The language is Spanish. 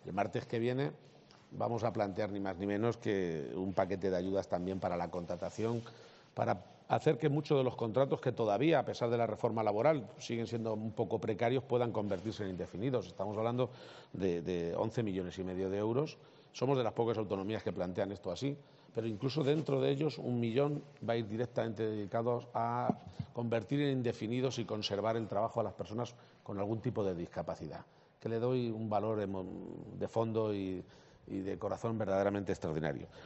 El martes que viene vamos a plantear ni más ni menos que un paquete de ayudas también para la contratación, para hacer que muchos de los contratos que todavía, a pesar de la reforma laboral, siguen siendo un poco precarios, puedan convertirse en indefinidos. Estamos hablando de 11,5 millones de euros. Somos de las pocas autonomías que plantean esto así, pero incluso dentro de ellos 1 millón va a ir directamente dedicado a convertir en indefinidos y conservar el trabajo a las personas con algún tipo de discapacidad, que le doy un valor de fondo y de corazón verdaderamente extraordinario.